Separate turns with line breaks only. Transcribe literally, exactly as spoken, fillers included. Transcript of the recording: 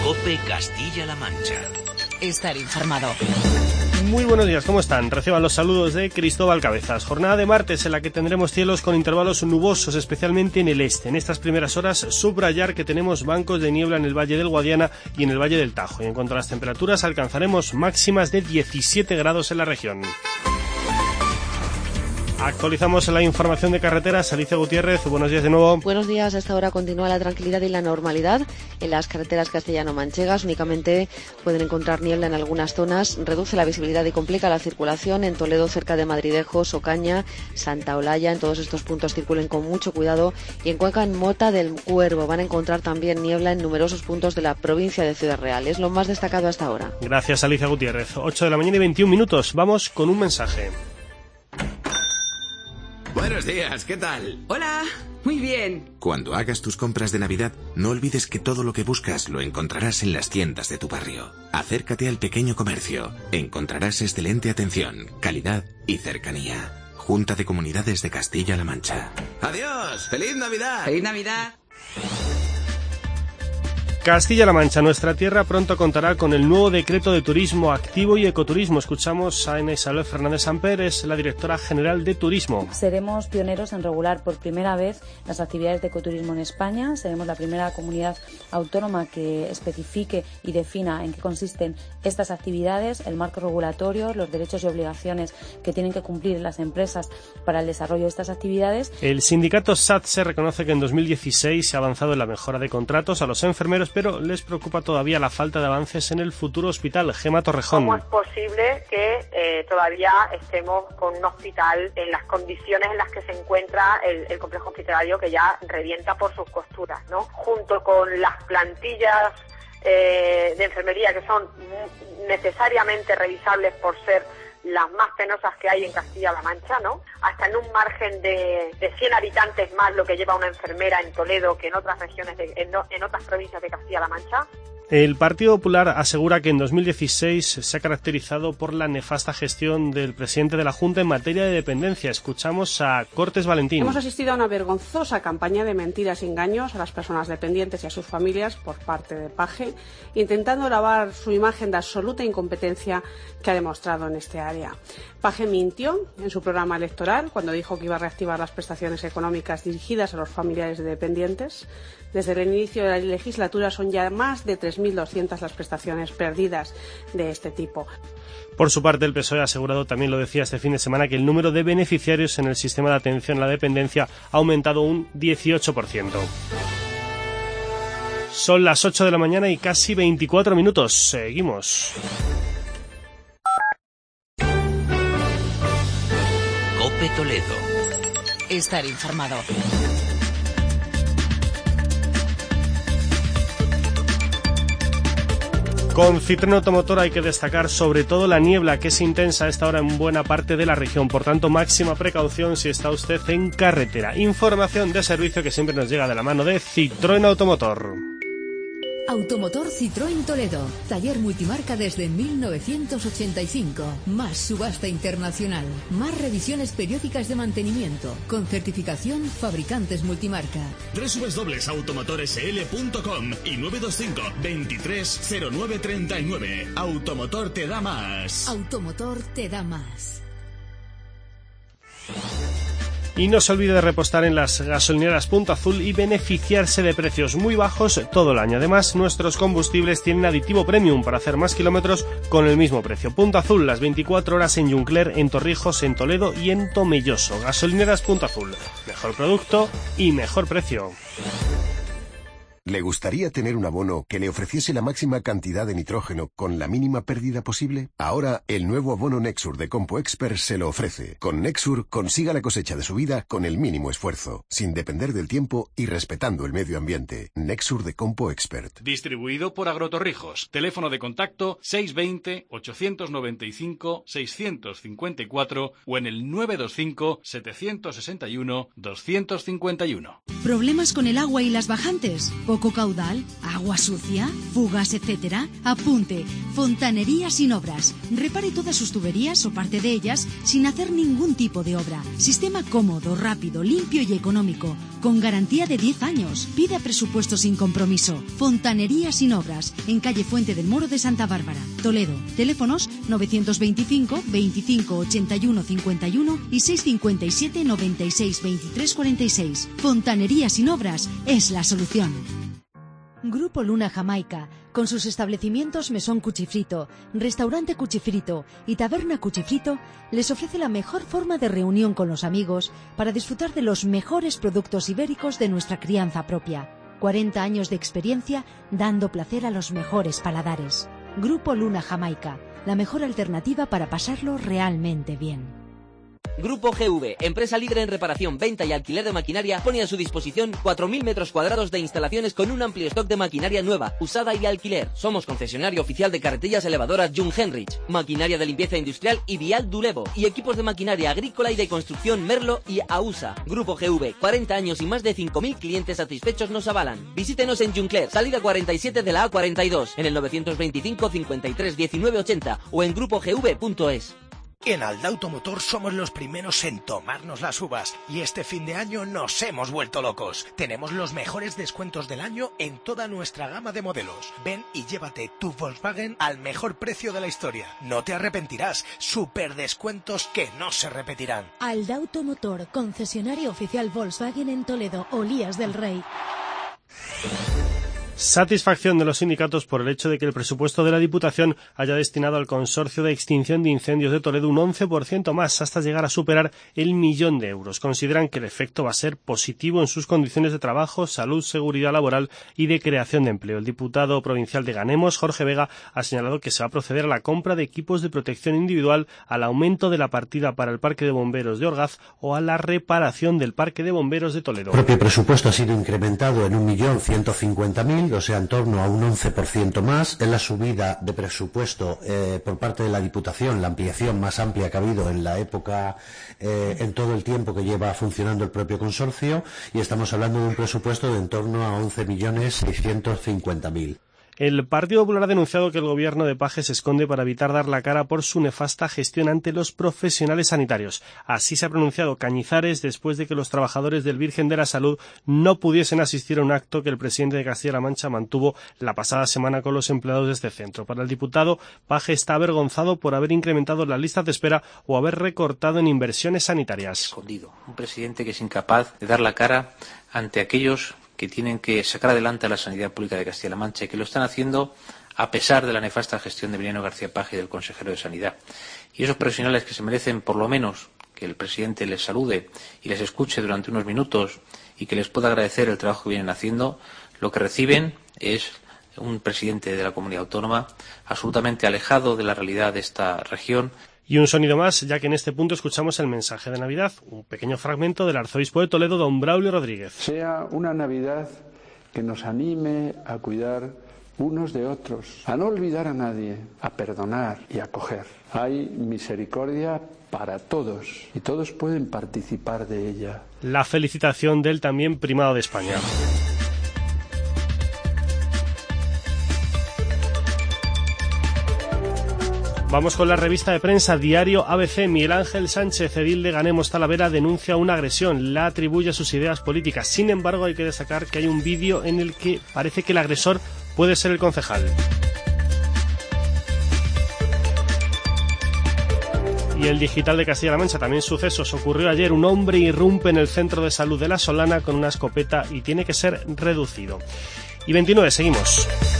COPE Castilla-La Mancha.
Estar informado.
Muy buenos días, ¿cómo están? Reciban los saludos de Cristóbal Cabezas. Jornada de martes en la que tendremos cielos con intervalos nubosos, especialmente en el este. En estas primeras horas, subrayar que tenemos bancos de niebla en el Valle del Guadiana y en el Valle del Tajo. Y en cuanto a las temperaturas, alcanzaremos máximas de diecisiete grados en la región. Actualizamos la información de carreteras. Alicia Gutiérrez, buenos días de nuevo.
Buenos días. A esta hora continúa la tranquilidad y la normalidad en las carreteras castellano-manchegas. Únicamente pueden encontrar niebla en algunas zonas. Reduce la visibilidad y complica la circulación. En Toledo, cerca de Madridejos, Ocaña, Santa Olalla. En todos estos puntos circulen con mucho cuidado. Y en Cuenca, en Mota del Cuervo, van a encontrar también niebla en numerosos puntos de la provincia de Ciudad Real. Es lo más destacado hasta ahora.
Gracias, Alicia Gutiérrez. ocho de la mañana y veintiún minutos. Vamos con un mensaje.
Buenos días, ¿qué tal?
Hola, muy bien.
Cuando hagas tus compras de Navidad, no olvides que todo lo que buscas lo encontrarás en las tiendas de tu barrio. Acércate al pequeño comercio. Encontrarás excelente atención, calidad y cercanía. Junta de Comunidades de Castilla-La Mancha. ¡Adiós! ¡Feliz Navidad!
¡Feliz Navidad!
Castilla-La Mancha, nuestra tierra, pronto contará con el nuevo decreto de turismo activo y ecoturismo. Escuchamos a Isabel Fernández Samper, es la directora general de Turismo.
Seremos pioneros en regular por primera vez las actividades de ecoturismo en España. Seremos la primera comunidad autónoma que especifique y defina en qué consisten estas actividades, el marco regulatorio, los derechos y obligaciones que tienen que cumplir las empresas para el desarrollo de estas actividades.
El sindicato SATSE reconoce que en dos mil dieciséis se ha avanzado en la mejora de contratos a los enfermeros, pero les preocupa todavía la falta de avances en el futuro hospital. Gema Torrejón.
¿Cómo es posible que eh, todavía estemos con un hospital en las condiciones en las que se encuentra el, el complejo hospitalario, que ya revienta por sus costuras, ¿no? Junto con las plantillas eh, de enfermería, que son necesariamente revisables por ser las más penosas que hay en Castilla-La Mancha, ¿no? Hasta en un margen de, de cien habitantes más lo que lleva una enfermera en Toledo que en otras regiones, de, en, en otras provincias de Castilla-La Mancha.
El Partido Popular asegura que en dos mil dieciséis se ha caracterizado por la nefasta gestión del presidente de la Junta en materia de dependencia. Escuchamos a Cortes Valentín.
Hemos asistido a una vergonzosa campaña de mentiras y engaños a las personas dependientes y a sus familias por parte de Paje, intentando lavar su imagen de absoluta incompetencia que ha demostrado en este área. Paje mintió en su programa electoral cuando dijo que iba a reactivar las prestaciones económicas dirigidas a los familiares de dependientes. Desde el inicio de la legislatura son ya más de tres mil doscientas las prestaciones perdidas de este tipo.
Por su parte, el P S O E ha asegurado, también lo decía este fin de semana, que el número de beneficiarios en el sistema de atención a la dependencia ha aumentado un dieciocho por ciento. Son las ocho de la mañana y casi veinticuatro minutos. Seguimos.
COPE Toledo.
Estar informado.
Con Citroën Automotor hay que destacar sobre todo la niebla, que es intensa a esta hora en buena parte de la región. Por tanto, máxima precaución si está usted en carretera. Información de servicio que siempre nos llega de la mano de Citroën Automotor.
Automotor Citroën Toledo. Taller multimarca desde mil novecientos ochenta y cinco. Más subasta internacional. Más revisiones periódicas de mantenimiento. Con certificación fabricantes multimarca.
doble u doble u doble u punto automotor s l punto com y nueve dos cinco, veintitrés cero nueve treinta y nueve. Automotor te da más.
Automotor te da más.
Y no se olvide de repostar en las gasolineras Punto Azul y beneficiarse de precios muy bajos todo el año. Además, nuestros combustibles tienen aditivo premium para hacer más kilómetros con el mismo precio. Punto Azul, las veinticuatro horas en Juncler, en Torrijos, en Toledo y en Tomelloso. Gasolineras Punto Azul. Mejor producto y mejor precio.
¿Le gustaría tener un abono que le ofreciese la máxima cantidad de nitrógeno con la mínima pérdida posible? Ahora, el nuevo abono Nexur de CompoExpert se lo ofrece. Con Nexur, consiga la cosecha de su vida con el mínimo esfuerzo, sin depender del tiempo y respetando el medio ambiente. Nexur de CompoExpert.
Distribuido por Agrotorrijos. Teléfono de contacto seiscientos veinte, ochocientos noventa y cinco, seiscientos cincuenta y cuatro o en el nueve dos cinco, setecientos sesenta y uno, doscientos cincuenta y uno.
¿Problemas con el agua y las bajantes? ¿Poco caudal? ¿Agua sucia? ¿Fugas, etcétera? Apunte. Fontanería sin obras. Repare todas sus tuberías o parte de ellas sin hacer ningún tipo de obra. Sistema cómodo, rápido, limpio y económico. con garantía de diez años. Pida presupuesto sin compromiso. Fontanería sin obras, en calle Fuente del Moro de Santa Bárbara, Toledo. Teléfonos novecientos veinticinco, veinticinco, ochenta y uno, cincuenta y uno y seiscientos cincuenta y siete, noventa y seis, veintitrés, cuarenta y seis. Fontanería sin obras es la solución.
Grupo Luna Jamaica, con sus establecimientos Mesón Cuchifrito, Restaurante Cuchifrito y Taberna Cuchifrito, les ofrece la mejor forma de reunión con los amigos para disfrutar de los mejores productos ibéricos de nuestra crianza propia. cuarenta años de experiencia dando placer a los mejores paladares. Grupo Luna Jamaica, la mejor alternativa para pasarlo realmente bien.
Grupo G V, empresa líder en reparación, venta y alquiler de maquinaria, pone a su disposición cuatro mil metros cuadrados de instalaciones con un amplio stock de maquinaria nueva, usada y alquiler. Somos concesionario oficial de carretillas elevadoras Jung Henrich, maquinaria de limpieza industrial y Vial Dulevo, y equipos de maquinaria agrícola y de construcción Merlo y AUSA. Grupo G V, cuarenta años y más de cinco mil clientes satisfechos nos avalan. Visítenos en Juncler, salida cuarenta y siete de la A cuarenta y dos, en el novecientos veinticinco, cincuenta y tres, diecinueve, ochenta o en grupo g v punto es.
En Aldauto Motor somos los primeros en tomarnos las uvas y este fin de año nos hemos vuelto locos. Tenemos los mejores descuentos del año en toda nuestra gama de modelos. Ven y llévate tu Volkswagen al mejor precio de la historia. No te arrepentirás. Super descuentos que no se repetirán.
Aldauto Motor, concesionario oficial Volkswagen en Toledo, Olías del Rey.
Satisfacción de los sindicatos por el hecho de que el presupuesto de la Diputación haya destinado al Consorcio de Extinción de Incendios de Toledo un once por ciento más, hasta llegar a superar el millón de euros. Consideran que el efecto va a ser positivo en sus condiciones de trabajo, salud, seguridad laboral y de creación de empleo. El diputado provincial de Ganemos, Jorge Vega, ha señalado que se va a proceder a la compra de equipos de protección individual, al aumento de la partida para el Parque de Bomberos de Orgaz o a la reparación del Parque de Bomberos de Toledo.
El propio presupuesto ha sido incrementado en un millón ciento cincuenta mil, o sea, en torno a un once por ciento más. Es la subida de presupuesto eh, por parte de la Diputación, la ampliación más amplia que ha habido en la época, eh, en todo el tiempo que lleva funcionando el propio consorcio, y estamos hablando de un presupuesto de en torno a once millones seiscientos cincuenta mil.
El Partido Popular ha denunciado que el gobierno de Paje se esconde para evitar dar la cara por su nefasta gestión ante los profesionales sanitarios. Así se ha pronunciado Cañizares después de que los trabajadores del Virgen de la Salud no pudiesen asistir a un acto que el presidente de Castilla-La Mancha mantuvo la pasada semana con los empleados de este centro. Para el diputado, Paje está avergonzado por haber incrementado las listas de espera o haber recortado en inversiones sanitarias.
Escondido. Un presidente que es incapaz de dar la cara ante aquellos que tienen que sacar adelante a la sanidad pública de Castilla-La Mancha y que lo están haciendo a pesar de la nefasta gestión de Emiliano García Paje y del consejero de Sanidad. Y esos profesionales que se merecen por lo menos que el presidente les salude y les escuche durante unos minutos y que les pueda agradecer el trabajo que vienen haciendo, lo que reciben es un presidente de la comunidad autónoma absolutamente alejado de la realidad de esta región.
Y un sonido más, ya que en este punto escuchamos el mensaje de Navidad, un pequeño fragmento del arzobispo de Toledo, don Braulio Rodríguez.
Sea una Navidad que nos anime a cuidar unos de otros, a no olvidar a nadie, a perdonar y a acoger. Hay misericordia para todos y todos pueden participar de ella.
La felicitación del también primado de España. Vamos con la revista de prensa Diario A B C. Miguel Ángel Sánchez, edil de Ganemos Talavera, denuncia una agresión, la atribuye a sus ideas políticas. Sin embargo, hay que destacar que hay un vídeo en el que parece que el agresor puede ser el concejal. Y el Digital de Castilla-La Mancha, también sucesos. Ocurrió ayer, un hombre irrumpe en el centro de salud de La Solana con una escopeta y tiene que ser reducido. Y veintinueve, seguimos.